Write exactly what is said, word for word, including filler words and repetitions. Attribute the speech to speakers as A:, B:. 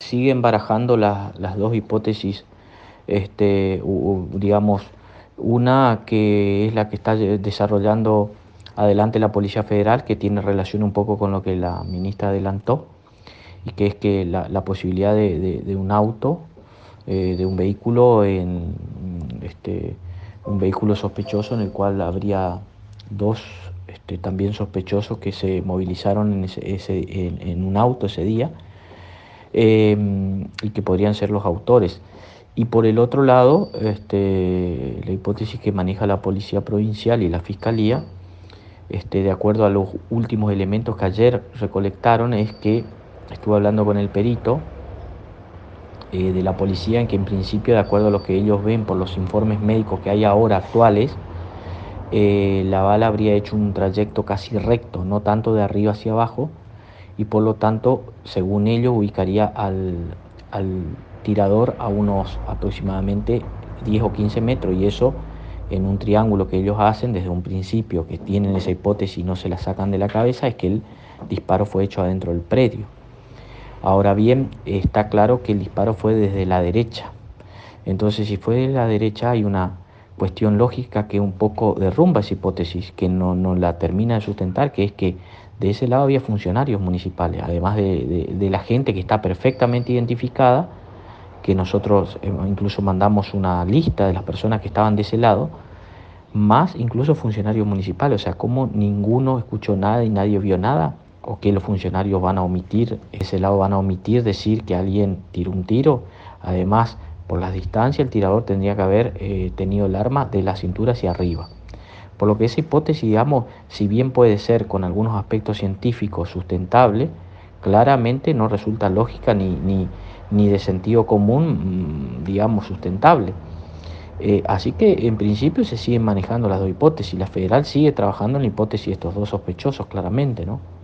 A: siguen barajando la- las dos hipótesis, este, u- u- digamos, una que es la que está lle- desarrollando adelante la Policía Federal, que tiene relación un poco con lo que la ministra adelantó, y que es que la, la posibilidad de, de- de un auto, eh, de un vehículo, en, este, un vehículo sospechoso en el cual habría dos este, también sospechosos que se movilizaron en, ese, ese- en, en un auto ese día, eh, y que podrían ser los autores. Y por el otro lado, este, la hipótesis que maneja la Policía Provincial y la Fiscalía, este, de acuerdo a los últimos elementos que ayer recolectaron, es que estuve hablando con el perito eh, de la policía, en que en principio, de acuerdo a lo que ellos ven por los informes médicos que hay ahora actuales, eh, la bala habría hecho un trayecto casi recto, no tanto de arriba hacia abajo, y por lo tanto, según ellos, ubicaría al, al tirador a unos aproximadamente diez o quince metros, y eso en un triángulo que ellos hacen desde un principio, que tienen esa hipótesis y no se la sacan de la cabeza, es que el disparo fue hecho adentro del predio. Ahora bien, está claro que el disparo fue desde la derecha. Entonces, si fue de la derecha, hay una cuestión lógica que un poco derrumba esa hipótesis, que no, no la termina de sustentar, que es que de ese lado había funcionarios municipales, además de, de, de la gente que está perfectamente identificada, que nosotros eh, incluso mandamos una lista de las personas que estaban de ese lado, más incluso funcionarios municipales. O sea, como ninguno escuchó nada y nadie vio nada, o que los funcionarios van a omitir, ese lado van a omitir decir que alguien tiró un tiro. Además, por las distancias, el tirador tendría que haber eh, tenido el arma de la cintura hacia arriba. Por lo que esa hipótesis, digamos, si bien puede ser con algunos aspectos científicos sustentable, claramente no resulta lógica ni, ni, ni de sentido común, digamos, sustentable. Eh, así que en principio se siguen manejando las dos hipótesis. La federal sigue trabajando en la hipótesis de estos dos sospechosos, claramente, ¿no?